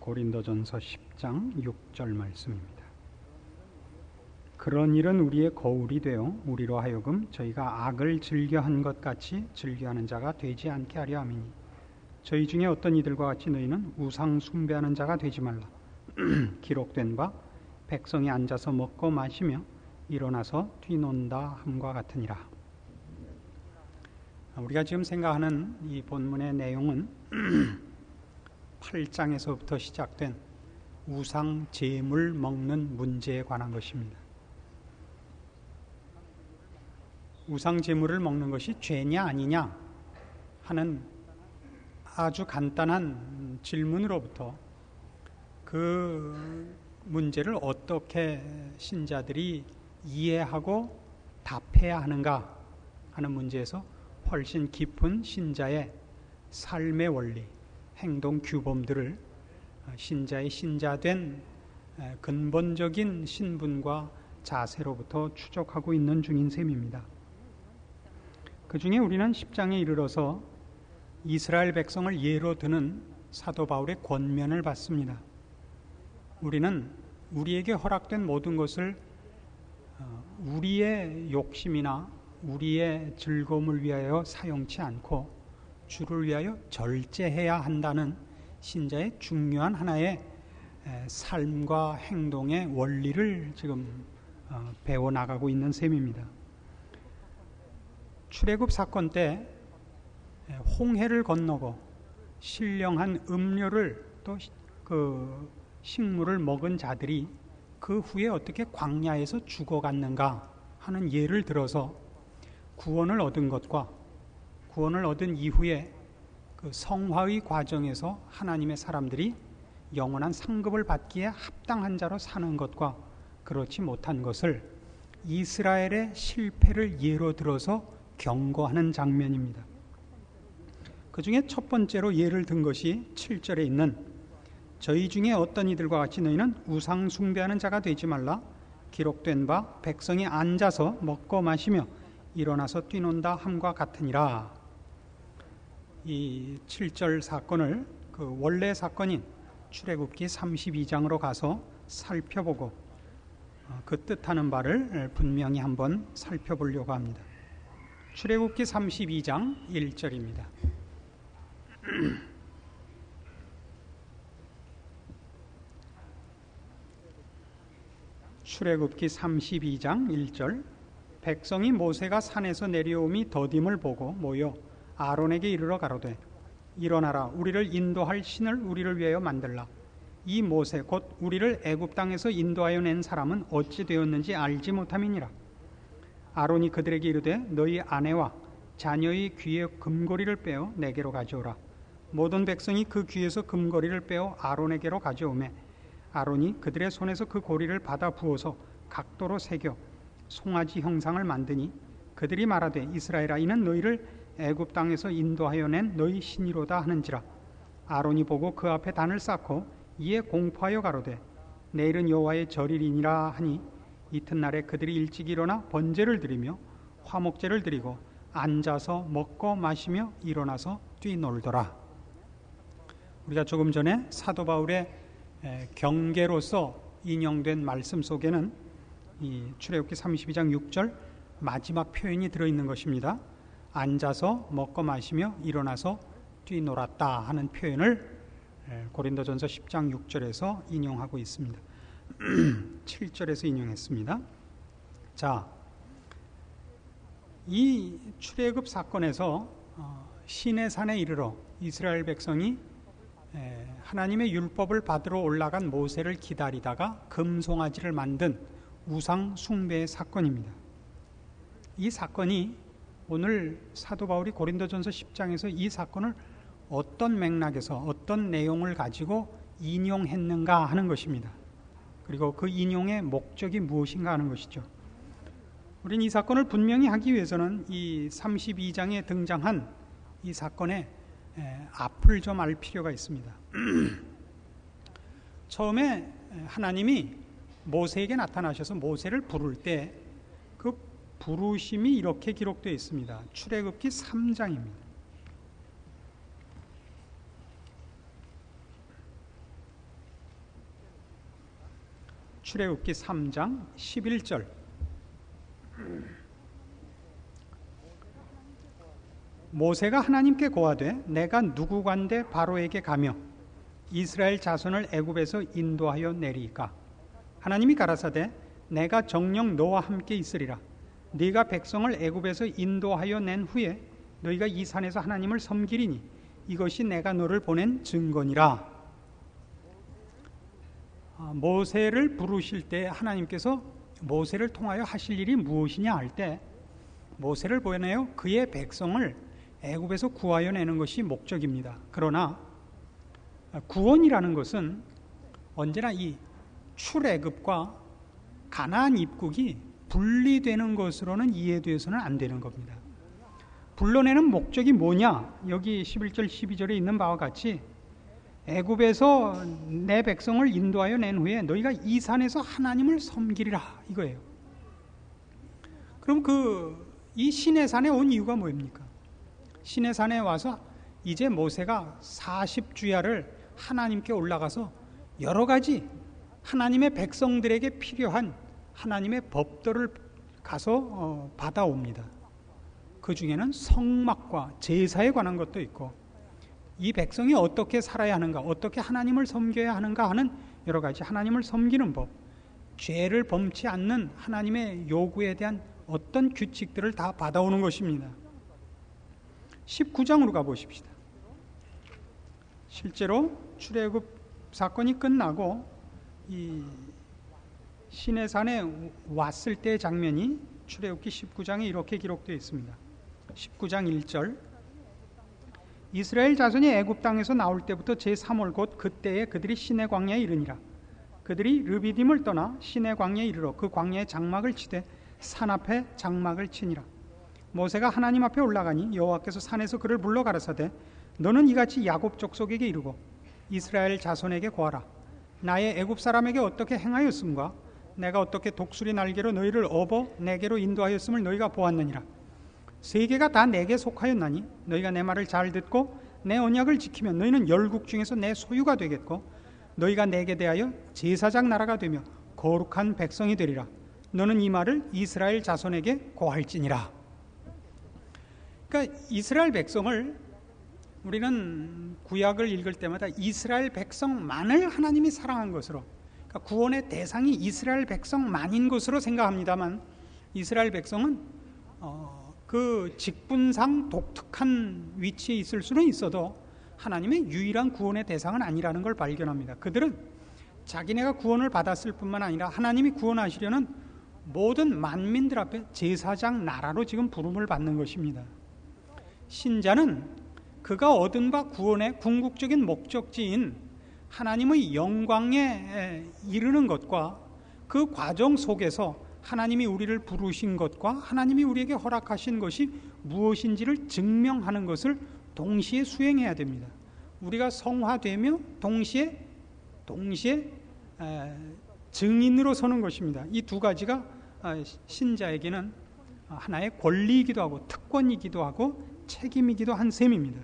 고린도전서 10장 6절 말씀입니다. 그런 일은 우리의 거울이 되어 우리로 하여금 저희가 악을 즐겨한 것 같이 즐겨하는 자가 되지 않게 하려 함이니 저희 중에 어떤 이들과 같이 너희는 우상 숭배하는 자가 되지 말라. 기록된 바 백성이 앉아서 먹고 마시며 일어나서 뛰논다 함과 같으니라. 우리가 지금 생각하는 이 본문의 내용은 8장에서부터 시작된 우상 제물 먹는 문제에 관한 것입니다. 우상 제물을 먹는 것이 죄냐 아니냐 하는 아주 간단한 질문으로부터 그 문제를 어떻게 신자들이 이해하고 답해야 하는가 하는 문제에서 훨씬 깊은 신자의 삶의 원리, 행동 규범들을 신자의 신자된 근본적인 신분과 자세로부터 추적하고 있는 중인 셈입니다. 그 중에 우리는 10장에 이르러서 이스라엘 백성을 예로 드는 사도 바울의 권면을 받습니다. 우리는 우리에게 허락된 모든 것을 우리의 욕심이나 우리의 즐거움을 위하여 사용치 않고 주를 위하여 절제해야 한다는 신자의 중요한 하나의 삶과 행동의 원리를 지금 배워나가고 있는 셈입니다. 출애굽 사건 때 홍해를 건너고 신령한 음료를 또 그 식물을 먹은 자들이 그 후에 어떻게 광야에서 죽어갔는가 하는 예를 들어서 구원을 얻은 것과 구원을 얻은 이후에 그 성화의 과정에서 하나님의 사람들이 영원한 상급을 받기에 합당한 자로 사는 것과 그렇지 못한 것을 이스라엘의 실패를 예로 들어서 경고하는 장면입니다. 그 중에 첫 번째로 예를 든 것이 7절에 있는 저희 중에 어떤 이들과 같이 너희는 우상 숭배하는 자가 되지 말라. 기록된 바 백성이 앉아서 먹고 마시며 일어나서 뛰논다 함과 같으니라. 이 7절 사건을 그 원래 사건인 출애굽기 32장으로 가서 살펴보고 그 뜻하는 바를 분명히 한번 살펴보려고 합니다. 출애굽기 32장 1절입니다. 출애굽기 32장 1절 백성이 모세가 산에서 내려옴이 더딤을 보고 모여 아론에게 이르러 가로되 일어나라 우리를 인도할 신을 우리를 위하여 만들라. 이 모세 곧 우리를 애굽 땅에서 인도하여 낸 사람은 어찌 되었는지 알지 못함이니라. 아론이 그들에게 이르되 너희 아내와 자녀의 귀에 금고리를 빼어 내게로 가져오라. 모든 백성이 그 귀에서 금고리를 빼어 아론에게로 가져오매 아론이 그들의 손에서 그 고리를 받아 부어서 각도로 새겨 송아지 형상을 만드니 그들이 말하되 이스라엘아 이는 너희를 애굽 땅에서 인도하여 낸 너희 신이로다 하는지라. 아론이 보고 그 앞에 단을 쌓고 이에 공포하여 가로되 내일은 여호와의 절일이니라 하니 이튿날에 그들이 일찍 일어나 번제를 드리며 화목제를 드리고 앉아서 먹고 마시며 일어나서 뛰놀더라. 우리가 조금 전에 사도 바울의 경계로서 인용된 말씀 속에는 이 출애굽기 32장 6절 마지막 표현이 들어있는 것입니다. 앉아서 먹고 마시며 일어나서 뛰놀았다 하는 표현을 고린도전서 10장 6절에서 인용하고 있습니다. 7절에서 인용했습니다. 자, 이 출애굽 사건에서 시내산에 이르러 이스라엘 백성이 하나님의 율법을 받으러 올라간 모세를 기다리다가 금송아지를 만든 우상 숭배의 사건입니다. 이 사건이 오늘 사도 바울이 고린도전서 10장에서 이 사건을 어떤 맥락에서 어떤 내용을 가지고 인용했는가 하는 것입니다. 그리고 그 인용의 목적이 무엇인가 하는 것이죠. 우리는 이 사건을 분명히 하기 위해서는 이 32장에 등장한 이 사건의 앞을 좀 알 필요가 있습니다. 처음에 하나님이 모세에게 나타나셔서 모세를 부를 때 그 부르심이 이렇게 기록되어 있습니다. 출애굽기 3장입니다. 출애굽기 3장 11절. 모세가 하나님께 고하되 내가 누구간데 바로에게 가며 이스라엘 자손을 애굽에서 인도하여 내리이까. 하나님이 가라사대 내가 정녕 너와 함께 있으리라. 네가 백성을 애굽에서 인도하여 낸 후에 너희가 이 산에서 하나님을 섬기리니 이것이 내가 너를 보낸 증거니라. 모세를 부르실 때 하나님께서 모세를 통하여 하실 일이 무엇이냐 할 때 모세를 보내어 그의 백성을 애굽에서 구하여 내는 것이 목적입니다. 그러나 구원이라는 것은 언제나 이 출애굽과 가나안 입국이 분리되는 것으로는 이해되어서는 안 되는 겁니다. 불러내는 목적이 뭐냐? 여기 11절 12절에 있는 바와 같이 애굽에서 내 백성을 인도하여 낸 후에 너희가 이 산에서 하나님을 섬기리라 이거예요. 그럼 이 시내산에 온 이유가 뭐입니까? 시내산에 와서 이제 모세가 40주야를 하나님께 올라가서 여러 가지 하나님의 백성들에게 필요한 하나님의 법도를 가서 받아옵니다. 그 중에는 성막과 제사에 관한 것도 있고 이 백성이 어떻게 살아야 하는가, 어떻게 하나님을 섬겨야 하는가 하는 여러 가지 하나님을 섬기는 법, 죄를 범치 않는 하나님의 요구에 대한 어떤 규칙들을 다 받아오는 것입니다. 19장으로 가보십시다. 실제로 출애굽 사건이 끝나고 이 시내산에 왔을 때의 장면이 출애굽기 19장에 이렇게 기록되어 있습니다. 19장 1절 이스라엘 자손이 애굽 땅에서 나올 때부터 제3월 곧 그때에 그들이 시내 광야에 이르니라. 그들이 르비딤을 떠나 시내 광야에 이르러 그 광야에 장막을 치되 산 앞에 장막을 치니라. 모세가 하나님 앞에 올라가니 여호와께서 산에서 그를 불러 가라사대 너는 이같이 야곱 족속에게 이르고 이스라엘 자손에게 고하라. 나의 애굽 사람에게 어떻게 행하였음과 내가 어떻게 독수리 날개로 너희를 업어 내게로 인도하였음을 너희가 보았느니라. 세계가 다 내게 속하였나니 너희가 내 말을 잘 듣고 내 언약을 지키면 너희는 열국 중에서 내 소유가 되겠고 너희가 내게 대하여 제사장 나라가 되며 거룩한 백성이 되리라. 너는 이 말을 이스라엘 자손에게 고할지니라. 그러니까 이스라엘 백성을 우리는 구약을 읽을 때마다 이스라엘 백성만을 하나님이 사랑한 것으로, 그러니까 구원의 대상이 이스라엘 백성만인 것으로 생각합니다만 이스라엘 백성은 그 직분상 독특한 위치에 있을 수는 있어도 하나님의 유일한 구원의 대상은 아니라는 걸 발견합니다. 그들은 자기네가 구원을 받았을 뿐만 아니라 하나님이 구원하시려는 모든 만민들 앞에 제사장 나라로 지금 부름을 받는 것입니다. 신자는 그가 얻은 바 구원의 궁극적인 목적지인 하나님의 영광에 이르는 것과 그 과정 속에서 하나님이 우리를 부르신 것과 하나님이 우리에게 허락하신 것이 무엇인지를 증명하는 것을 동시에 수행해야 됩니다. 우리가 성화되며 동시에 증인으로 서는 것입니다. 이 두 가지가 신자에게는 하나의 권리이기도 하고 특권이기도 하고 책임이기도 한 셈입니다.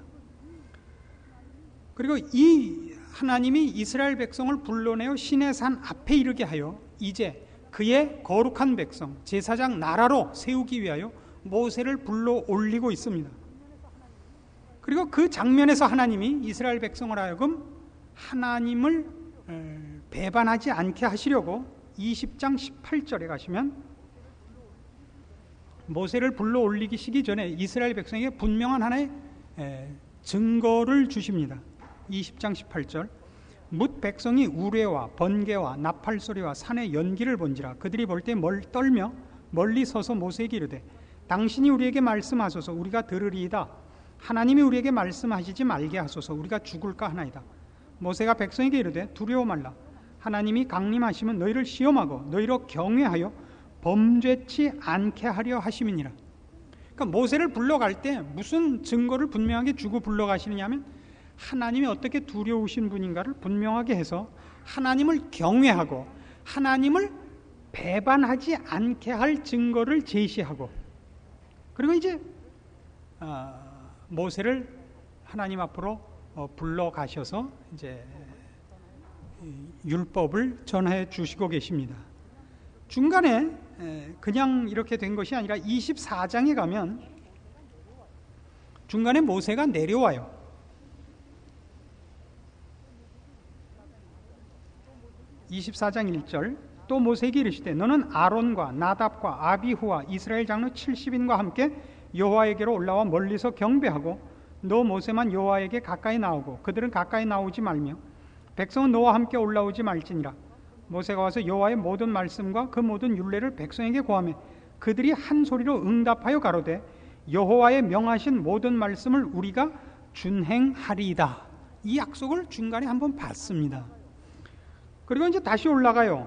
그리고 이 하나님이 이스라엘 백성을 불러내어 시내산 앞에 이르게 하여 이제 그의 거룩한 백성 제사장 나라로 세우기 위하여 모세를 불러 올리고 있습니다. 그리고 그 장면에서 하나님이 이스라엘 백성을 하여금 하나님을 배반하지 않게 하시려고 20장 18절에 가시면 모세를 불러 올리기 시기 전에 이스라엘 백성에게 분명한 하나의 증거를 주십니다. 20장 18절 뭇 백성이 우레와 번개와 나팔 소리와 산의 연기를 본지라 그들이 볼 때 떨며 멀리 서서 모세에게 이르되 당신이 우리에게 말씀하소서 우리가 들으리이다. 하나님이 우리에게 말씀하시지 말게 하소서 우리가 죽을까 하나이다. 모세가 백성에게 이르되 두려워 말라. 하나님이 강림하시면 너희를 시험하고 너희로 경외하여 범죄치 않게 하려 하심이니라. 그러니까 모세를 불러갈 때 무슨 증거를 분명하게 주고 불러가시느냐면 하나님이 어떻게 두려우신 분인가를 분명하게 해서 하나님을 경외하고 하나님을 배반하지 않게 할 증거를 제시하고 그리고 이제 모세를 하나님 앞으로 불러가셔서 이제 율법을 전해 주시고 계십니다. 중간에 그냥 이렇게 된 것이 아니라 24장에 가면 중간에 모세가 내려와요. 24장 1절, 또 모세에게 이르시되 너는 아론과 나답과 아비후와 이스라엘 장로 70인과 함께 여호와에게로 올라와 멀리서 경배하고 너 모세만 여호와에게 가까이 나오고 그들은 가까이 나오지 말며 백성은 너와 함께 올라오지 말지니라. 모세가 와서 여호와의 모든 말씀과 그 모든 율례를 백성에게 고하매 그들이 한 소리로 응답하여 가로되 여호와의 명하신 모든 말씀을 우리가 준행하리이다. 이 약속을 중간에 한번 봤습니다. 그리고 이제 다시 올라가요.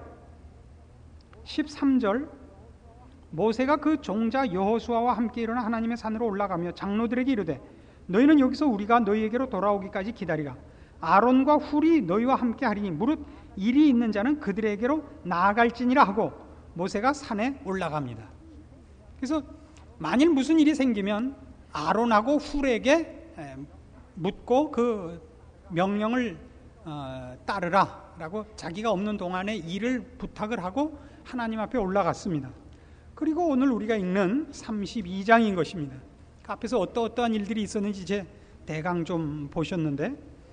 13절, 모세가 그 종자 여호수아와 함께 일어나 하나님의 산으로 올라가며 장로들에게 이르되 너희는 여기서 우리가 너희에게로 돌아오기까지 기다리라. 아론과 훌이 너희와 함께 하리니 무릇 일이 있는 자는 그들에게로 나아갈지니라 하고 모세가 산에 올라갑니다. 그래서 만일 무슨 일이 생기면 아론하고 훌에게 묻고 그 명령을 따르라 라고 자기가 없는 동안에 일을 부탁을 하고 하나님 앞에 올라갔습니다. 그리고 오늘 우리가 읽는 32장인 것입니다. 그 앞에서 어떠한 일들이 있었는지 이제 대강 좀 보셨는데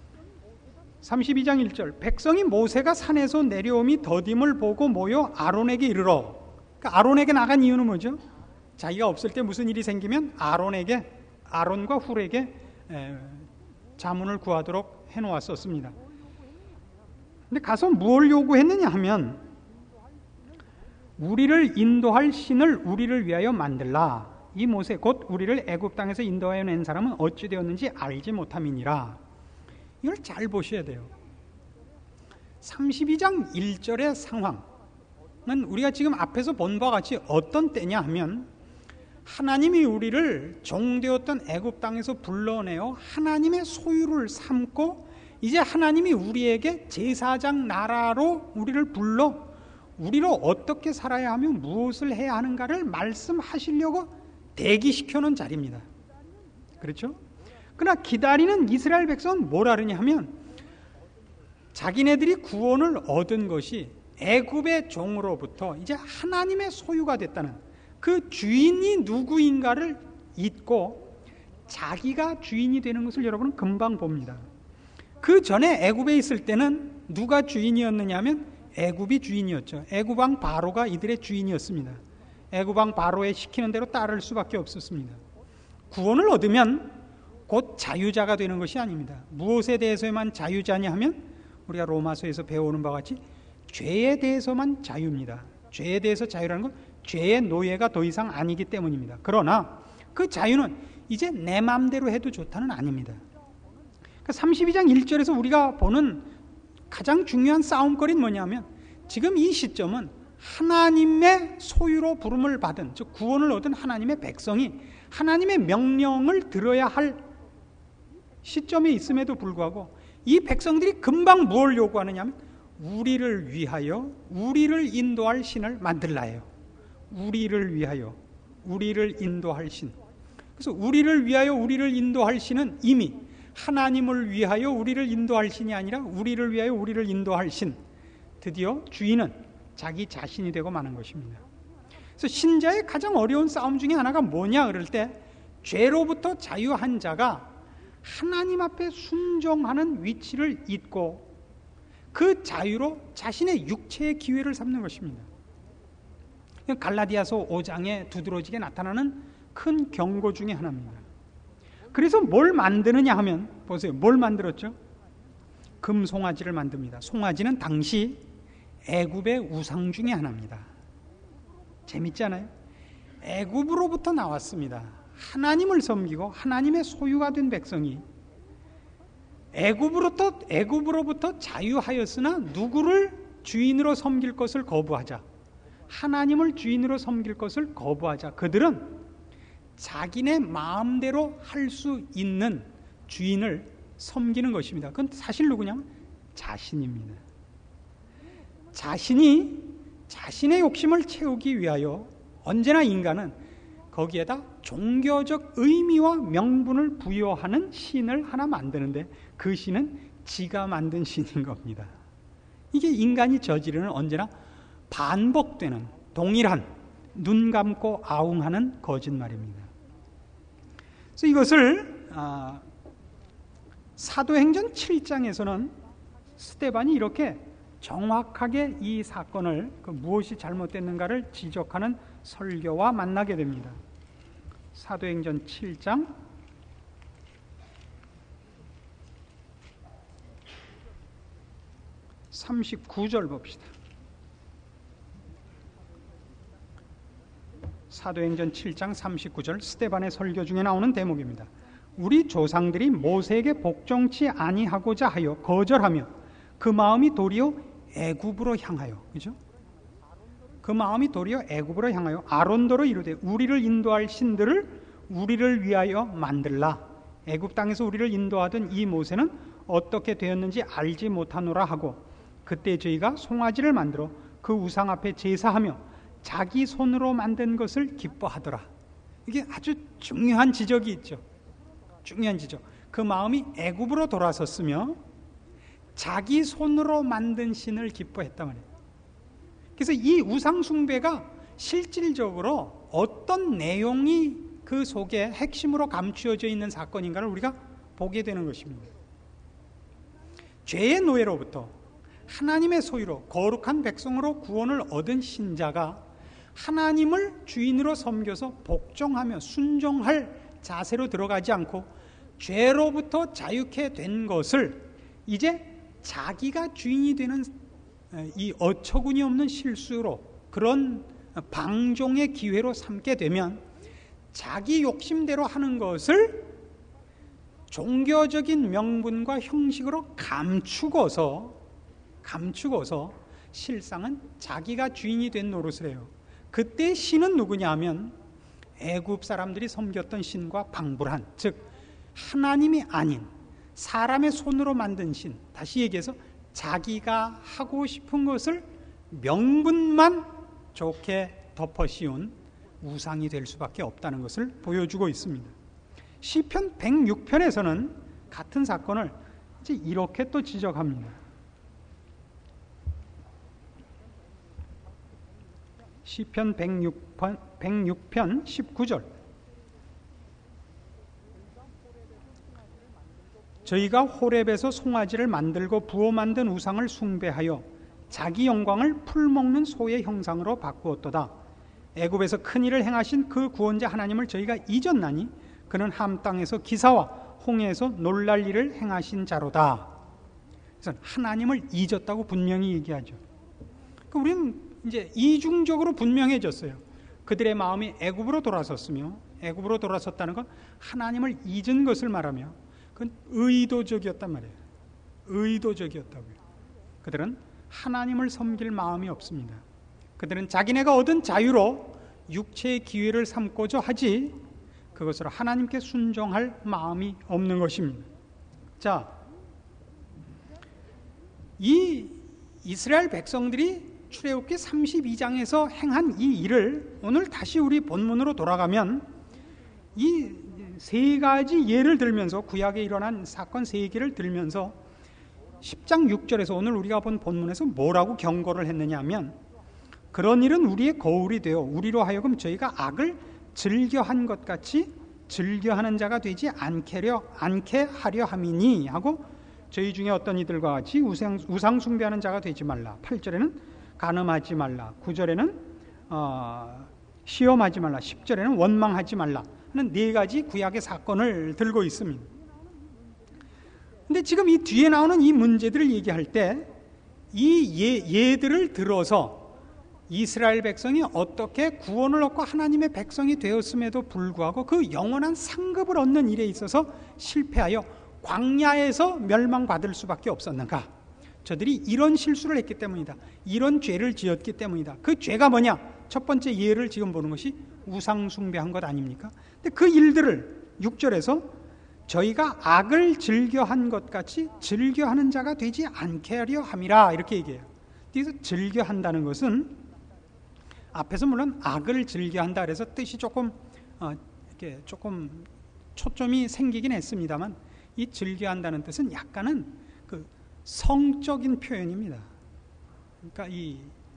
32장 1절, 백성이 모세가 산에서 내려옴이 더딤을 보고 모여 아론에게 이르러. 그러니까 아론에게 나간 이유는 뭐죠? 자기가 없을 때 무슨 일이 생기면 아론과 훌에게 자문을 구하도록 해놓았었습니다. 근데 가서 무엇을 요구했느냐 하면 우리를 인도할 신을 우리를 위하여 만들라. 이 모세 곧 우리를 애굽 땅에서 인도하여 낸 사람은 어찌 되었는지 알지 못함이니라. 이걸 잘 보셔야 돼요. 32장 1절의 상황은 우리가 지금 앞에서 본 바와 같이 어떤 때냐 하면 하나님이 우리를 종되었던 애굽 땅에서 불러내어 하나님의 소유를 삼고 이제 하나님이 우리에게 제사장 나라로 우리를 불러 우리로 어떻게 살아야 하며 무엇을 해야 하는가를 말씀하시려고 대기시켜 놓은 자리입니다. 그렇죠? 그러나 기다리는 이스라엘 백성은 뭘 하느냐 하면 자기네들이 구원을 얻은 것이 애굽의 종으로부터 이제 하나님의 소유가 됐다는 그 주인이 누구인가를 잊고 자기가 주인이 되는 것을 여러분은 금방 봅니다. 그 전에 애굽에 있을 때는 누가 주인이었느냐 하면 애굽이 주인이었죠. 애굽왕 바로가 이들의 주인이었습니다. 애굽왕 바로의 시키는 대로 따를 수밖에 없었습니다. 구원을 얻으면 곧 자유자가 되는 것이 아닙니다. 무엇에 대해서만 자유자냐 하면 우리가 로마서에서 배우는 바와 같이 죄에 대해서만 자유입니다. 죄에 대해서 자유라는 건 죄의 노예가 더 이상 아니기 때문입니다. 그러나 그 자유는 이제 내 마음대로 해도 좋다는 아닙니다. 32장 1절에서 우리가 보는 가장 중요한 싸움거리는 뭐냐면 지금 이 시점은 하나님의 소유로 부름을 받은 즉 구원을 얻은 하나님의 백성이 하나님의 명령을 들어야 할 시점에 있음에도 불구하고 이 백성들이 금방 뭘 요구하느냐 하면 우리를 위하여 우리를 인도할 신을 만들라예요. 우리를 위하여 우리를 인도할 신. 그래서 우리를 위하여 우리를 인도할 신은 이미 하나님을 위하여 우리를 인도할 신이 아니라 우리를 위하여 우리를 인도할 신. 드디어 주인은 자기 자신이 되고 마는 것입니다. 그래서 신자의 가장 어려운 싸움 중에 하나가 뭐냐 그럴 때 죄로부터 자유한 자가 하나님 앞에 순종하는 위치를 잊고 그 자유로 자신의 육체의 기회를 삼는 것입니다. 갈라디아서 5장에 두드러지게 나타나는 큰 경고 중에 하나입니다. 그래서 뭘 만드느냐 하면 보세요. 뭘 만들었죠? 금송아지를 만듭니다. 송아지는 당시 애굽의 우상 중에 하나입니다. 재밌지 않아요? 애굽으로부터 나왔습니다. 하나님을 섬기고 하나님의 소유가 된 백성이 애굽으로부터 자유하였으나 누구를 주인으로 섬길 것을 거부하자. 하나님을 주인으로 섬길 것을 거부하자. 그들은 자기네 마음대로 할 수 있는 주인을 섬기는 것입니다. 그건 사실 누구냐? 자신입니다. 자신이 자신의 욕심을 채우기 위하여 언제나 인간은 거기에다 종교적 의미와 명분을 부여하는 신을 하나 만드는데 그 신은 지가 만든 신인 겁니다. 이게 인간이 저지르는 언제나 반복되는 동일한 눈 감고 아웅하는 거짓말입니다. 그래서 이것을 사도행전 7장에서는 스데반이 이렇게 정확하게 이 사건을 무엇이 잘못됐는가를 지적하는 설교와 만나게 됩니다. 사도행전 7장 39절 봅시다. 사도행전 7장 39절 스데반의 설교 중에 나오는 대목입니다. 우리 조상들이 모세에게 복종치 아니하고자 하여 거절하며 그 마음이 도리어 애굽으로 향하여, 그죠? 그 마음이 도리어 애굽으로 향하여 아론더로 이르되 우리를 인도할 신들을 우리를 위하여 만들라. 애굽 땅에서 우리를 인도하던 이 모세는 어떻게 되었는지 알지 못하노라 하고 그때 저희가 송아지를 만들어 그 우상 앞에 제사하며 자기 손으로 만든 것을 기뻐하더라. 이게 아주 중요한 지적이 있죠. 중요한 지적. 그 마음이 애굽으로 돌아섰으며 자기 손으로 만든 신을 기뻐했단 말이에요. 그래서 이 우상 숭배가 실질적으로 어떤 내용이 그 속에 핵심으로 감추어져 있는 사건인가를 우리가 보게 되는 것입니다. 죄의 노예로부터 하나님의 소유로 거룩한 백성으로 구원을 얻은 신자가 하나님을 주인으로 섬겨서 복종하며 순종할 자세로 들어가지 않고 죄로부터 자유케 된 것을 이제 자기가 주인이 되는 이 어처구니 없는 실수로 그런 방종의 기회로 삼게 되면 자기 욕심대로 하는 것을 종교적인 명분과 형식으로 감추고서 실상은 자기가 주인이 된 노릇을 해요. 그때 신은 누구냐 하면 애굽 사람들이 섬겼던 신과 방불한, 즉 하나님이 아닌 사람의 손으로 만든 신, 다시 얘기해서 자기가 하고 싶은 것을 명분만 좋게 덮어 씌운 우상이 될 수밖에 없다는 것을 보여주고 있습니다. 시편 106편에서는 같은 사건을 이제 이렇게 또 지적합니다. 시편 106편 19절 저희가 호렙에서 송아지를 만들고 부어 만든 우상을 숭배하여 자기 영광을 풀먹는 소의 형상으로 바꾸었도다. 애굽에서 큰 일을 행하신 그 구원자 하나님을 저희가 잊었나니 그는 함 땅에서 기사와 홍해에서 놀랄 일을 행하신 자로다. 그래서 하나님을 잊었다고 분명히 얘기하죠. 우리는 이제 이중적으로 분명해졌어요. 그들의 마음이 애굽으로 돌아섰으며 애굽으로 돌아섰다는 건 하나님을 잊은 것을 말하며 그건 의도적이었단 말이에요. 의도적이었다고요. 그들은 하나님을 섬길 마음이 없습니다. 그들은 자기네가 얻은 자유로 육체의 기회를 삼고자 하지 그것으로 하나님께 순종할 마음이 없는 것입니다. 자, 이 이스라엘 백성들이 출애굽기 32장에서 행한 이 일을 오늘 다시 우리 본문으로 돌아가면 이 세 가지 예를 들면서 구약에 일어난 사건 세 개를 들면서 10장 6절에서 오늘 우리가 본 본문에서 뭐라고 경고를 했느냐 하면 그런 일은 우리의 거울이 되어 우리로 하여금 저희가 악을 즐겨한 것 같이 즐겨하는 자가 되지 않게 하려 함이니 하고 저희 중에 어떤 이들과 같이 우상 숭배하는 자가 되지 말라. 8절에는 간음하지 말라. 9절에는 시험하지 말라. 10절에는 원망하지 말라 하는 네 가지 구약의 사건을 들고 있습니다. 근데 지금 이 뒤에 나오는 이 문제들을 얘기할 때 이 예들을 들어서 이스라엘 백성이 어떻게 구원을 얻고 하나님의 백성이 되었음에도 불구하고 그 영원한 상급을 얻는 일에 있어서 실패하여 광야에서 멸망받을 수밖에 없었는가? 저들이 이런 실수를 했기 때문이다. 이런 죄를 지었기 때문이다. 그 죄가 뭐냐? 첫 번째 예를 지금 보는 것이 우상 숭배한 것 아닙니까? 근데 그 일들을 6절에서 저희가 악을 즐겨한 것 같이 즐겨하는 자가 되지 않게 하려 함이라 이렇게 얘기해요. 그래서 즐겨한다는 것은 앞에서 물론 악을 즐겨한다 그래서 뜻이 조금 이렇게 조금 초점이 생기긴 했습니다만 이 즐겨한다는 뜻은 약간은 그 성적인 표현입니다. 그러니까 이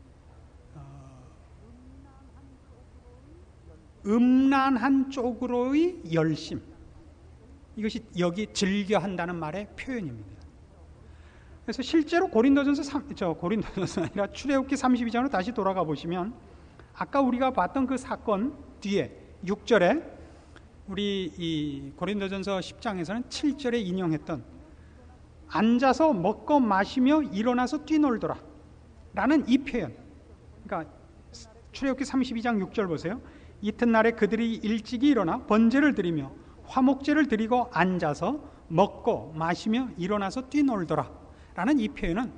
음란한 쪽으로의 열심, 이것이 여기 즐겨한다는 말의 표현입니다. 그래서 실제로 고린도전서 아니라 출애굽기 32장으로 다시 돌아가 보시면 아까 우리가 봤던 그 사건 뒤에 6절에 우리 이 고린도전서 10장에서는 7절에 인용했던 앉아서 먹고 마시며 일어나서 뛰놀더라 라는 이 표현, 그러니까 출애굽기 32장 6절 보세요. 이튿날에 그들이 일찍이 일어나 번제를 드리며 화목제를 드리고 앉아서 먹고 마시며 일어나서 뛰놀더라 라는 이 표현은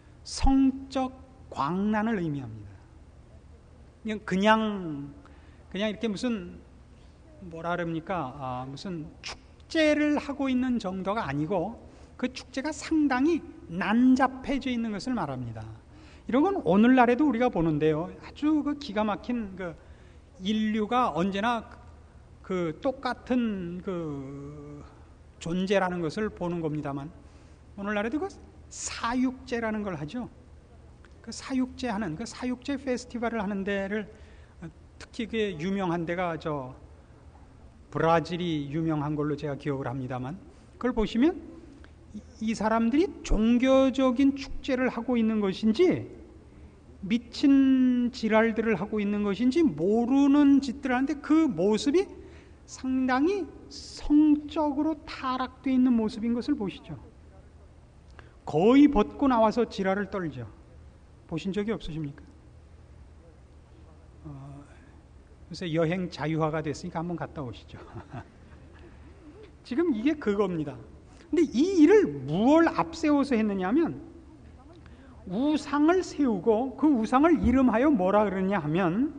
성적 광란을 의미합니다. 그냥 이렇게 무슨 뭐라 그럽니까? 무슨 축제를 하고 있는 정도가 아니고 그 축제가 상당히 난잡해져 있는 것을 말합니다. 이런 건 오늘날에도 우리가 보는데요. 아주 그 기가 막힌 그 인류가 언제나 그 똑같은 그 존재라는 것을 보는 겁니다만, 오늘날에도 그 사육제라는 걸 하죠. 그 사육제 페스티벌을 하는 데를, 특히 그 유명한 데가 저 브라질이 유명한 걸로 제가 기억을 합니다만, 그걸 보시면 이 사람들이 종교적인 축제를 하고 있는 것인지 미친 지랄들을 하고 있는 것인지 모르는 짓들을 하는데 그 모습이 상당히 성적으로 타락되어 있는 모습인 것을 보시죠. 거의 벗고 나와서 지랄을 떨죠. 보신 적이 없으십니까? 요새 여행 자유화가 됐으니까 한번 갔다 오시죠. 지금 이게 그겁니다. 근데 이 일을 무엇을 앞세워서 했느냐면 우상을 세우고 그 우상을 이름하여 뭐라 그러냐 하면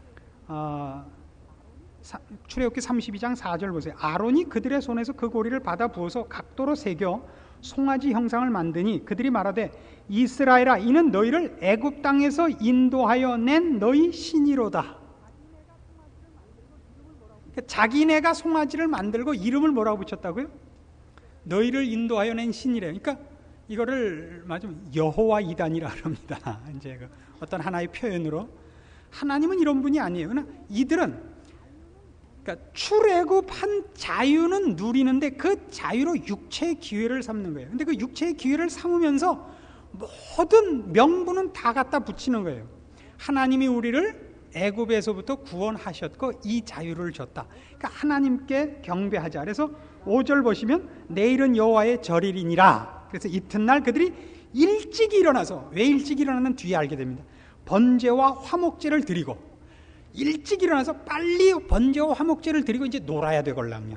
출애굽기 32장 4절 보세요. 아론이 그들의 손에서 그 고리를 받아 부어서 각도로 새겨 송아지 형상을 만드니 그들이 말하되 이스라엘아 이는 너희를 애굽 땅에서 인도하여 낸 너희 신이로다. 자기네가 송아지를 만들고 이름을 뭐라고 붙였다고요? 너희를 인도하여 낸 신이래요. 그러니까 이거를 맞으면 여호와 이단이라 합니다. 이제 그 어떤 하나의 표현으로 하나님은 이런 분이 아니에요. 그러나 이들은 그러니까 출애굽한 자유는 누리는데 그 자유로 육체의 기회를 삼는 거예요. 근데 그 육체의 기회를 삼으면서 모든 명분은 다 갖다 붙이는 거예요. 하나님이 우리를 애굽에서부터 구원하셨고 이 자유를 줬다. 그러니까 하나님께 경배하자. 그래서 5절 보시면 내일은 여호와의 절일이니라. 그래서 이튿날 그들이 일찍 일어나서, 왜 일찍 일어나는 뒤에 알게 됩니다. 번제와 화목제를 드리고 일찍 일어나서 빨리 번제와 화목제를 드리고 이제 놀아야 되걸랑요.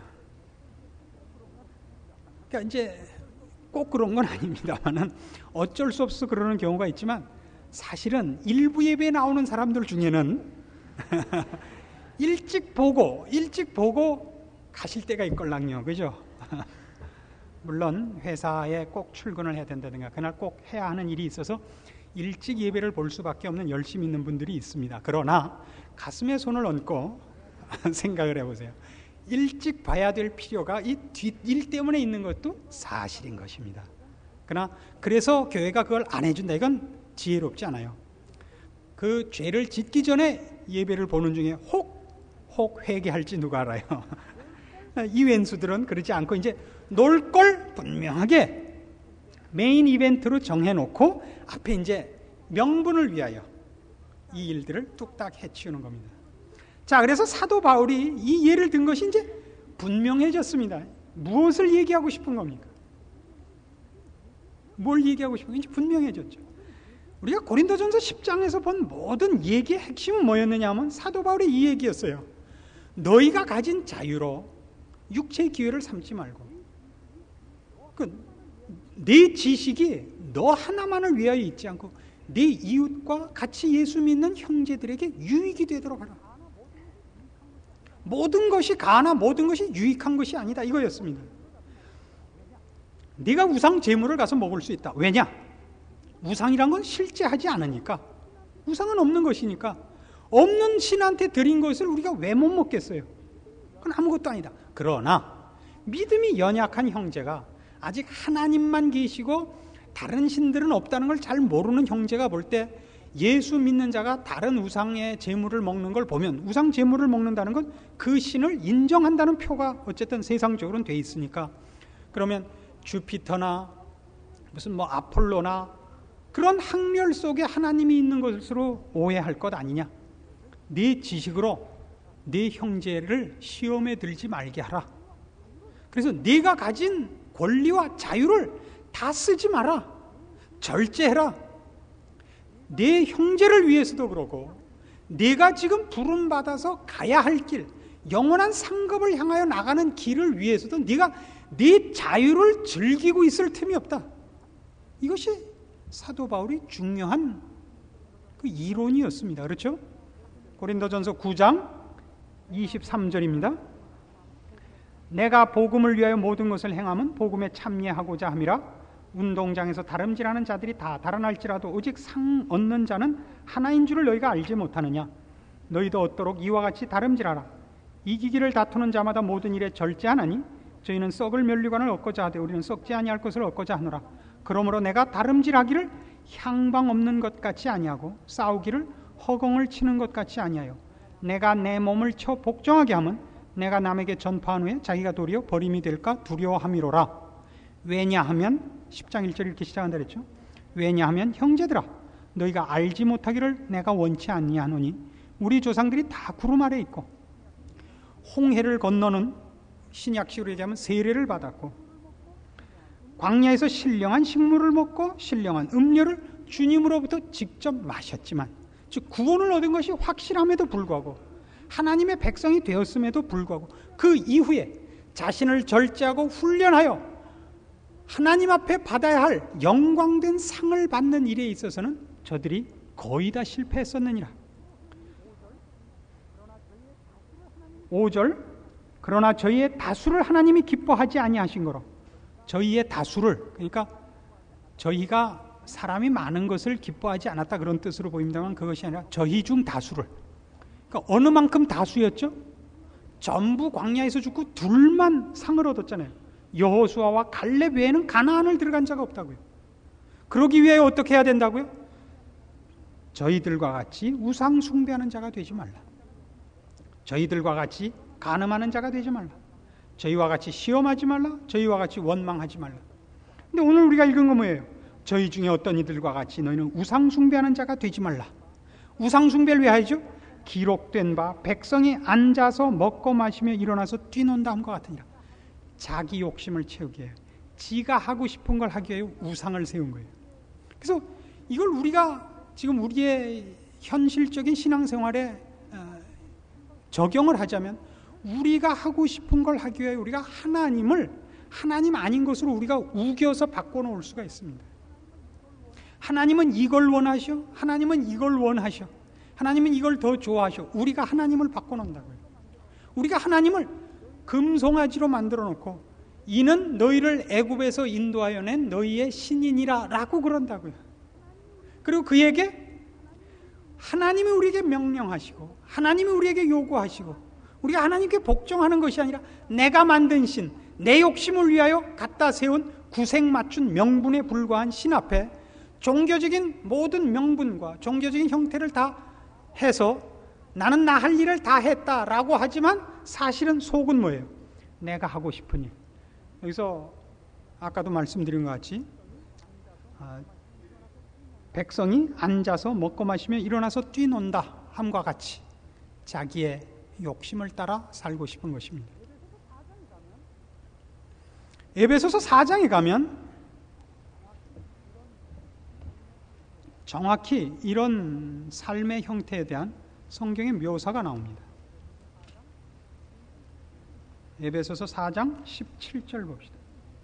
그러니까 이제 꼭 그런 건 아닙니다만은 어쩔 수 없어 그러는 경우가 있지만 사실은 일부 예배에 나오는 사람들 중에는 일찍 보고 가실 때가 있걸랑요. 그죠? 물론 회사에 꼭 출근을 해야 된다든가 그날 꼭 해야 하는 일이 있어서 일찍 예배를 볼 수밖에 없는 열심히 있는 분들이 있습니다. 그러나 가슴에 손을 얹고 생각을 해보세요. 일찍 봐야 될 필요가 이 뒷일 때문에 있는 것도 사실인 것입니다. 그러나 그래서 교회가 그걸 안 해준다. 이건 지혜롭지 않아요. 그 죄를 짓기 전에 예배를 보는 중에 혹 회개할지 누가 알아요. 이 왼수들은 그러지 않고 이제 놀 걸 분명하게 메인 이벤트로 정해놓고 앞에 이제 명분을 위하여 이 일들을 뚝딱 해치우는 겁니다. 자, 그래서 사도 바울이 이 예를 든 것이 이제 분명해졌습니다. 무엇을 얘기하고 싶은 겁니까? 뭘 얘기하고 싶은 건지 분명해졌죠. 우리가 고린도전서 10장에서 본 모든 얘기의 핵심은 뭐였느냐 하면 사도 바울의 이 얘기였어요. 너희가 가진 자유로 육체의 기회를 삼지 말고 네 지식이 너 하나만을 위하여 있지 않고 네 이웃과 같이 예수 믿는 형제들에게 유익이 되도록 하라. 모든 것이 가나 모든 것이 유익한 것이 아니다 이거였습니다. 네가 우상 제물을 가서 먹을 수 있다. 왜냐? 우상이란 건 실제하지 않으니까. 우상은 없는 것이니까. 없는 신한테 드린 것을 우리가 왜 못 먹겠어요? 그건 아무것도 아니다. 그러나 믿음이 연약한 형제가 아직 하나님만 계시고 다른 신들은 없다는 걸 잘 모르는 형제가 볼 때 예수 믿는 자가 다른 우상의 제물을 먹는 걸 보면 우상 제물을 먹는다는 건 그 신을 인정한다는 표가 어쨌든 세상적으로는 돼 있으니까 그러면 주피터나 무슨 뭐 아폴로나 그런 학렬 속에 하나님이 있는 것으로 오해할 것 아니냐. 네 지식으로 네 형제를 시험에 들지 말게 하라. 그래서 네가 가진 권리와 자유를 다 쓰지 마라. 절제해라. 네 형제를 위해서도 그러고 네가 지금 부름받아서 가야 할 길, 영원한 상급을 향하여 나가는 길을 위해서도 네가 네 자유를 즐기고 있을 틈이 없다. 이것이 사도 바울이 중요한 그 이론이었습니다. 그렇죠? 고린도전서 9장 23절입니다. 내가 복음을 위하여 모든 것을 행함은 복음에 참여하고자 함이라. 운동장에서 다름질하는 자들이 다 달아날지라도 오직 상 얻는 자는 하나인 줄을 너희가 알지 못하느냐. 너희도 얻도록 이와 같이 다름질하라. 이기기를 다투는 자마다 모든 일에 절제하나니 저희는 썩을 멸류관을 얻고자 하되 우리는 썩지 아니할 것을 얻고자 하노라. 그러므로 내가 다름질하기를 향방 없는 것 같이 아니하고 싸우기를 허공을 치는 것 같이 아니하여 내가 내 몸을 쳐 복종하게 하면 내가 남에게 전파한 후에 자기가 도리어 버림이 될까 두려워함이로라. 왜냐하면 10장 1절 이렇게 시작한다 그랬죠. 왜냐하면 형제들아 너희가 알지 못하기를 내가 원치 아니하노니 우리 조상들이 다 구름 아래 있고 홍해를 건너는 신약식으로 얘기하면 세례를 받았고 광야에서 신령한 식물을 먹고 신령한 음료를 주님으로부터 직접 마셨지만 즉 구원을 얻은 것이 확실함에도 불구하고 하나님의 백성이 되었음에도 불구하고 그 이후에 자신을 절제하고 훈련하여 하나님 앞에 받아야 할 영광된 상을 받는 일에 있어서는 저들이 거의 다 실패했었느니라. 5절 그러나 저희의 다수를 하나님이 기뻐하지 아니하신 거로 저희의 다수를 그러니까 저희가 사람이 많은 것을 기뻐하지 않았다 그런 뜻으로 보입니다만 그것이 아니라 저희 중 다수를 그러니까 어느 만큼 다수였죠? 전부 광야에서 죽고 둘만 상을 얻었잖아요. 여호수아와 갈렙 외에는 가나안을 들어간 자가 없다고요. 그러기 위해 어떻게 해야 된다고요? 저희들과 같이 우상 숭배하는 자가 되지 말라. 저희들과 같이 간음하는 자가 되지 말라. 저희와 같이 시험하지 말라. 저희와 같이 원망하지 말라. 근데 오늘 우리가 읽은 거 뭐예요? 저희 중에 어떤 이들과 같이 너희는 우상 숭배하는 자가 되지 말라. 우상 숭배를 왜 하죠? 기록된 바 백성이 앉아서 먹고 마시며 일어나서 뛰논다 함과 같으니라. 자기 욕심을 채우기 위해 지가 하고 싶은 걸 하기 위해 우상을 세운 거예요. 그래서 이걸 우리가 지금 우리의 현실적인 신앙생활에 적용을 하자면 우리가 하고 싶은 걸 하기 위해 우리가 하나님을 하나님 아닌 것으로 우리가 우겨서 바꿔놓을 수가 있습니다. 하나님은 이걸 원하셔. 하나님은 이걸 원하셔. 하나님은 이걸 더 좋아하셔. 우리가 하나님을 바꿔놓는다고요. 우리가 하나님을 금송아지로 만들어 놓고 이는 너희를 애굽에서 인도하여 낸 너희의 신이니라 라고 그런다고요. 그리고 그에게 하나님이 우리에게 명령하시고 하나님이 우리에게 요구하시고 우리가 하나님께 복종하는 것이 아니라 내가 만든 신, 내 욕심을 위하여 갖다 세운 구색 맞춘 명분에 불과한 신 앞에 종교적인 모든 명분과 종교적인 형태를 다 해서 나는 나 할 일을 다 했다라고 하지만 사실은 속은 뭐예요? 내가 하고 싶은 일. 여기서 아까도 말씀드린 것 같이 백성이 앉아서 먹고 마시며 일어나서 뛰논다 함과 같이 자기의 욕심을 따라 살고 싶은 것입니다. 에베소서 4장에 가면 정확히 이런 삶의 형태에 대한 성경의 묘사가 나옵니다. 에베소서 4장 17절 봅시다.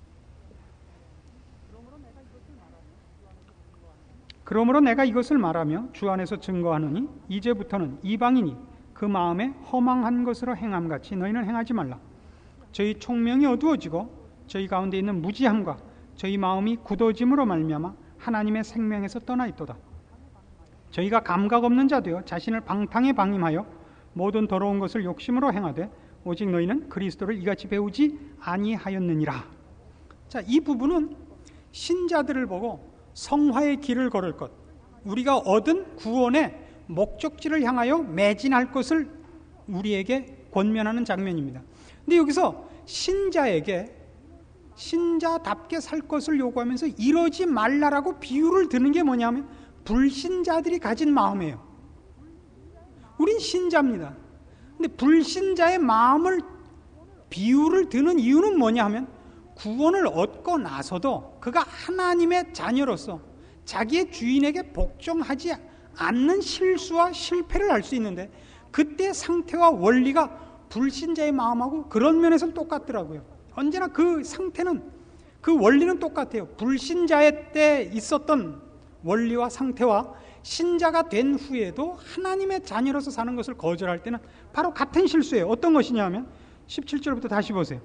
그러므로 내가 이것을 말하며 주 안에서 증거하노니 이제부터는 이방인이 그 마음에 허망한 것으로 행함같이 너희는 행하지 말라. 저희 총명이 어두워지고 저희 가운데 있는 무지함과 저희 마음이 굳어짐으로 말미암아 하나님의 생명에서 떠나 있도다. 저희가 감각 없는 자 되어 자신을 방탕에 방임하여 모든 더러운 것을 욕심으로 행하되 오직 너희는 그리스도를 이같이 배우지 아니하였느니라. 자, 이 부분은 신자들을 보고 성화의 길을 걸을 것, 우리가 얻은 구원의 목적지를 향하여 매진할 것을 우리에게 권면하는 장면입니다. 근데 여기서 신자에게 신자답게 살 것을 요구하면서 이러지 말라라고 비유를 드는 게 뭐냐면 불신자들이 가진 마음이에요. 우린 신자입니다. 근데 불신자의 마음을 비유를 드는 이유는 뭐냐 하면 구원을 얻고 나서도 그가 하나님의 자녀로서 자기의 주인에게 복종하지 않는 실수와 실패를 할 수 있는데 그때 상태와 원리가 불신자의 마음하고 그런 면에서는 똑같더라고요. 언제나 그 상태는, 그 원리는 똑같아요. 불신자의 때 있었던 원리와 상태와 신자가 된 후에도 하나님의 자녀로서 사는 것을 거절할 때는 바로 같은 실수예요. 어떤 것이냐 하면 17절부터 다시 보세요.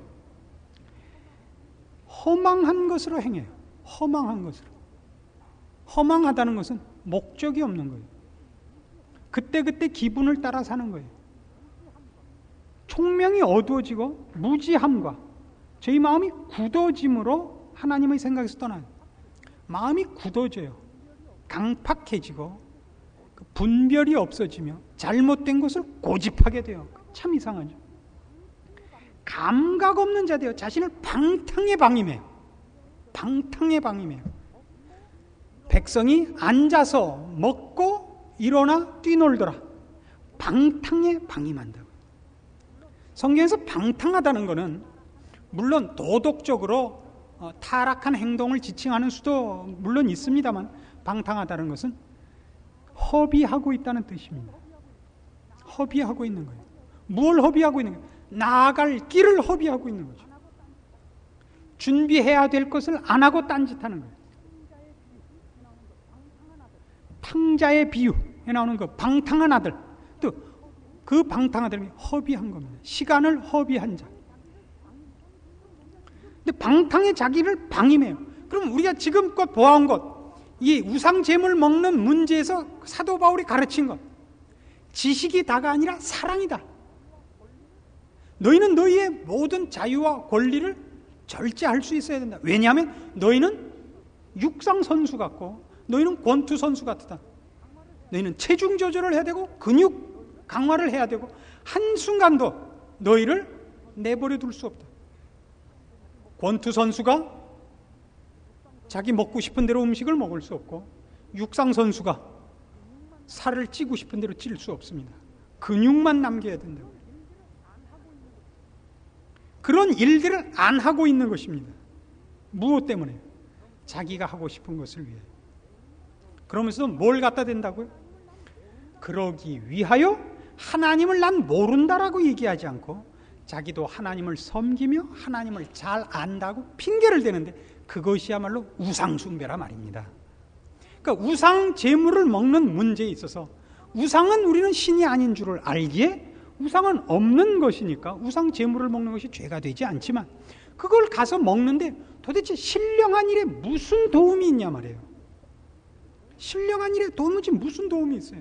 허망한 것으로 행해요. 허망한 것으로. 허망하다는 것은 목적이 없는 거예요. 그때그때 기분을 따라 사는 거예요. 총명이 어두워지고 무지함과 저희 마음이 굳어짐으로 하나님의 생각에서 떠나요. 마음이 굳어져요. 강팍해지고 분별이 없어지며 잘못된 것을 고집하게 돼요. 참 이상하죠. 감각 없는 자 되어 자신을 방탕에 방임해요. 방탕에 방임해요. 백성이 앉아서 먹고 일어나 뛰놀더라. 방탕에 방임한다고. 성경에서 방탕하다는 것은 물론 도덕적으로 타락한 행동을 지칭하는 수도 물론 있습니다만 방탕하다는 것은 허비하고 있다는 뜻입니다. 허비하고 있는 거예요. 뭘 허비하고 있는 거예요? 나아갈 길을 허비하고 있는 거죠. 준비해야 될 것을 안 하고 딴짓하는 거예요. 탕자의 비유에 나오는 그 방탕한 아들, 또 그 방탕한 아들이 허비한 겁니다. 시간을 허비한 자. 근데 방탕의 자기를 방임해요. 그럼 우리가 지금껏 보아온 것, 이 우상 제물 먹는 문제에서 사도 바울이 가르친 것, 지식이 다가 아니라 사랑이다. 너희는 너희의 모든 자유와 권리를 절제할 수 있어야 된다. 왜냐하면 너희는 육상 선수 같고 너희는 권투 선수 같다. 너희는 체중 조절을 해야 되고 근육 강화를 해야 되고 한순간도 너희를 내버려 둘 수 없다. 권투 선수가 자기 먹고 싶은 대로 음식을 먹을 수 없고 육상 선수가 살을 찌고 싶은 대로 찔 수 없습니다. 근육만 남겨야 된다고. 그런 일들을 안 하고 있는 것입니다. 무엇 때문에? 자기가 하고 싶은 것을 위해. 그러면서 뭘 갖다 댄다고요? 그러기 위하여 하나님을 난 모른다라고 얘기하지 않고 자기도 하나님을 섬기며 하나님을 잘 안다고 핑계를 대는데 그것이야말로 우상숭배라 말입니다. 그러니까 우상 제물을 먹는 문제에 있어서 우상은 우리는 신이 아닌 줄을 알기에 우상은 없는 것이니까 우상 제물을 먹는 것이 죄가 되지 않지만 그걸 가서 먹는데 도대체 신령한 일에 무슨 도움이 있냐 말이에요. 신령한 일에 도무지 무슨 도움이 있어요.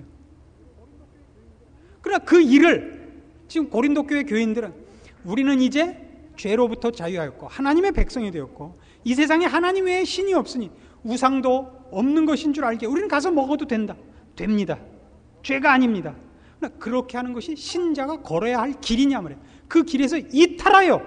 그러나 그 일을 지금 고린도 교회 교인들은 우리는 이제 죄로부터 자유하였고 하나님의 백성이 되었고 이 세상에 하나님 외에 신이 없으니 우상도 없는 것인 줄 알기에 우리는 가서 먹어도 됩니다. 죄가 아닙니다. 그러나 그렇게 하는 것이 신자가 걸어야 할 길이냐 말이에요. 그 길에서 이탈하여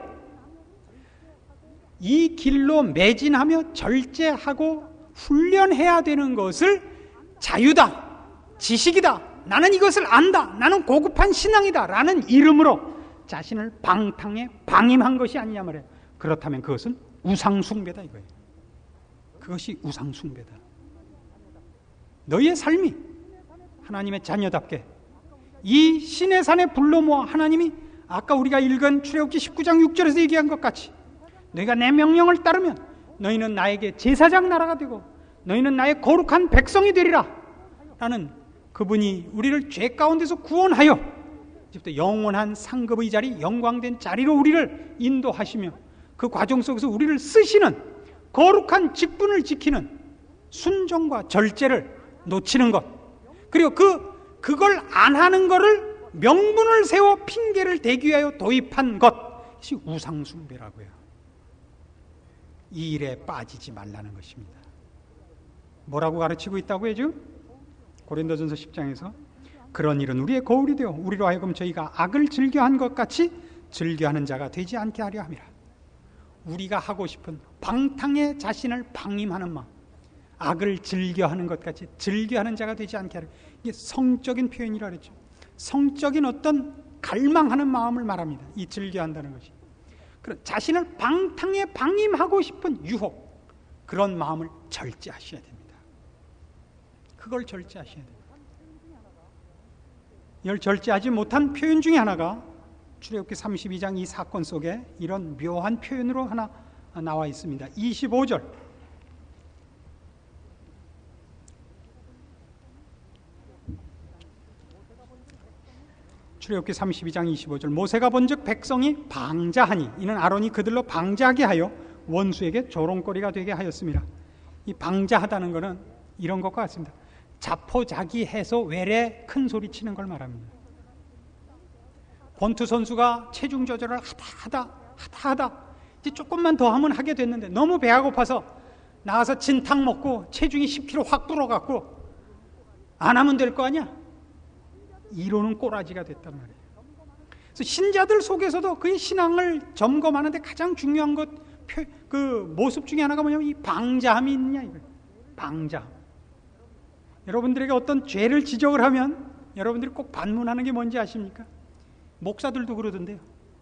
이 길로 매진하며 절제하고 훈련해야 되는 것을 자유다, 지식이다, 나는 이것을 안다, 나는 고급한 신앙이다 라는 이름으로 자신을 방탕에 방임한 것이 아니냐 말이에요. 그렇다면 그것은 우상숭배다 이거예요. 그것이 우상숭배다. 너희의 삶이 하나님의 자녀답게 이 신의 산에 불러 모아 하나님이 아까 우리가 읽은 출애굽기 19장 6절에서 얘기한 것 같이 너희가 내 명령을 따르면 너희는 나에게 제사장 나라가 되고 너희는 나의 거룩한 백성이 되리라 라는 그분이 우리를 죄 가운데서 구원하여 이제부터 영원한 상급의 자리, 영광된 자리로 우리를 인도하시며 그 과정 속에서 우리를 쓰시는 거룩한 직분을 지키는 순종과 절제를 놓치는 것, 그리고 그걸 안 하는 거를 명분을 세워 핑계를 대기 위하여 도입한 것이 우상숭배라고요. 이 일에 빠지지 말라는 것입니다. 뭐라고 가르치고 있다고요 지금? 고린도전서 10장에서 그런 일은 우리의 거울이 되어 우리로 하여금 저희가 악을 즐겨한 것 같이 즐겨하는 자가 되지 않게 하려 함이라. 우리가 하고 싶은 방탕의 자신을 방임하는 마음, 악을 즐겨하는 것 같이 즐겨하는 자가 되지 않게 하려. 이게 성적인 표현이라 그랬죠. 성적인 어떤 갈망하는 마음을 말합니다. 이 즐겨한다는 것이. 그런 자신을 방탕에 방임하고 싶은 유혹, 그런 마음을 절제하셔야 됩니다. 그걸 절제하셔야 됩니다. 이걸 절제하지 못한 표현 중에 하나가 출애굽기 32장 이 사건 속에 이런 묘한 표현으로 하나 나와 있습니다. 25절. 출애굽기 32장 25절. 모세가 본즉 백성이 방자하니 이는 아론이 그들로 방자하게 하여 원수에게 조롱거리가 되게 하였습니다. 이 방자하다는 것은 이런 것과 같습니다. 자포자기해서 외래 큰 소리 치는 걸 말합니다. 권투 선수가 체중 조절을 하다 이제 조금만 더 하면 하게 됐는데 너무 배가 고파서 나가서 진탕 먹고 체중이 10kg 확 불어갖고 안 하면 될 거 아니야? 이러는 꼬라지가 됐단 말이에요. 그래서 신자들 속에서도 그의 신앙을 점검하는데 가장 중요한 그 모습 중에 하나가 뭐냐면 이 방자함이 있느냐 이거예요. 방자함. 여러분들에게 어떤 죄를 지적을 하면 여러분들이 꼭 반문하는 게 뭔지 아십니까? 목사들도 그러던데요.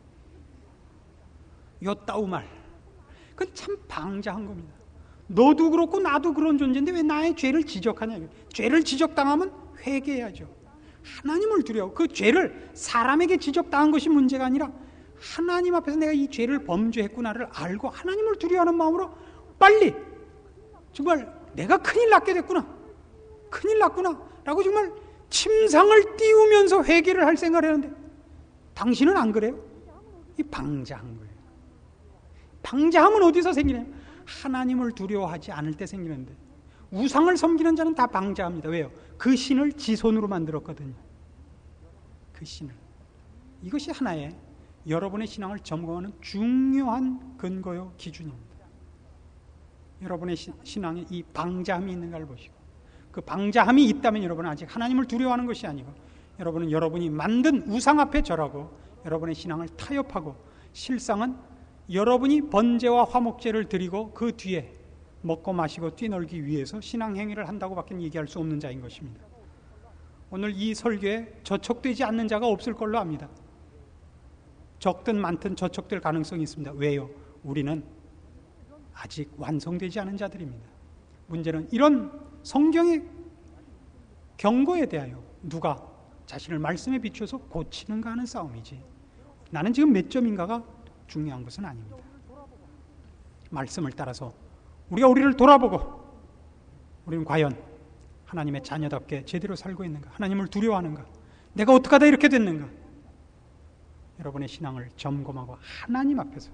요따우 말. 그건 참 방자한 겁니다. 너도 그렇고 나도 그런 존재인데 왜 나의 죄를 지적하냐. 죄를 지적당하면 회개해야죠. 하나님을 두려워. 그 죄를 사람에게 지적당한 것이 문제가 아니라 하나님 앞에서 내가 이 죄를 범죄했구나를 알고 하나님을 두려워하는 마음으로 빨리 정말 내가 큰일 났게 됐구나. 큰일 났구나 라고 정말 침상을 띄우면서 회개를 할 생각을 하는데 당신은 안 그래요? 이 방자한 거예요. 방자함은 어디서 생기냐면 하나님을 두려워하지 않을 때 생기는데 우상을 섬기는 자는 다 방자합니다. 왜요? 그 신을 지 손으로 만들었거든요. 그 신을. 이것이 하나의 여러분의 신앙을 점검하는 중요한 근거요 기준입니다. 여러분의 신앙에 이 방자함이 있는가를 보시고 그 방자함이 있다면 여러분은 아직 하나님을 두려워하는 것이 아니고 여러분은 여러분이 만든 우상 앞에 절하고 여러분의 신앙을 타협하고 실상은 여러분이 번제와 화목제를 드리고 그 뒤에 먹고 마시고 뛰놀기 위해서 신앙행위를 한다고밖에 얘기할 수 없는 자인 것입니다. 오늘 이 설교에 저촉되지 않는 자가 없을 걸로 압니다. 적든 많든 저촉될 가능성이 있습니다. 왜요? 우리는 아직 완성되지 않은 자들입니다. 문제는 이런 성경의 경고에 대하여 누가 자신을 말씀에 비추어서 고치는가 하는 싸움이지 나는 지금 몇 점인가가 중요한 것은 아닙니다. 말씀을 따라서 우리가 우리를 돌아보고 우리는 과연 하나님의 자녀답게 제대로 살고 있는가, 하나님을 두려워하는가, 내가 어떻게 하다 이렇게 됐는가, 여러분의 신앙을 점검하고 하나님 앞에서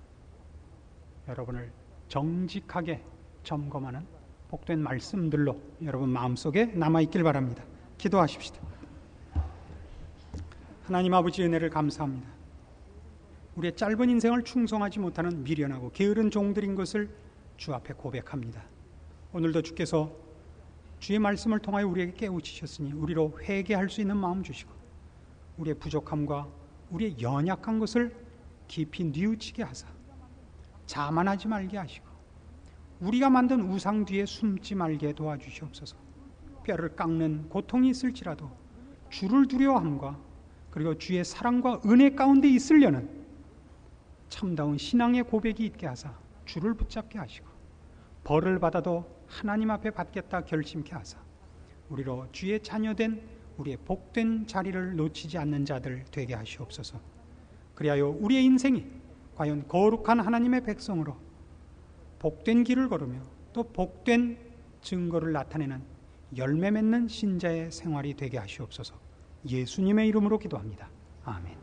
여러분을 정직하게 점검하는 복된 말씀들로 여러분 마음속에 남아있길 바랍니다. 기도하십시다. 하나님 아버지 은혜를 감사합니다. 우리의 짧은 인생을 충성하지 못하는 미련하고 게으른 종들인 것을 주 앞에 고백합니다. 오늘도 주께서 주의 말씀을 통하여 우리에게 깨우치셨으니 우리로 회개할 수 있는 마음 주시고 우리의 부족함과 우리의 연약한 것을 깊이 뉘우치게 하사 자만하지 말게 하시고 우리가 만든 우상 뒤에 숨지 말게 도와주시옵소서. 뼈를 깎는 고통이 있을지라도 주를 두려워함과 그리고 주의 사랑과 은혜 가운데 있으려는 참다운 신앙의 고백이 있게 하사 주를 붙잡게 하시고 벌을 받아도 하나님 앞에 받겠다 결심케 하사 우리로 주의 자녀된 우리의 복된 자리를 놓치지 않는 자들 되게 하시옵소서. 그리하여 우리의 인생이 과연 거룩한 하나님의 백성으로 복된 길을 걸으며 또 복된 증거를 나타내는 열매 맺는 신자의 생활이 되게 하시옵소서. 예수님의 이름으로 기도합니다. 아멘.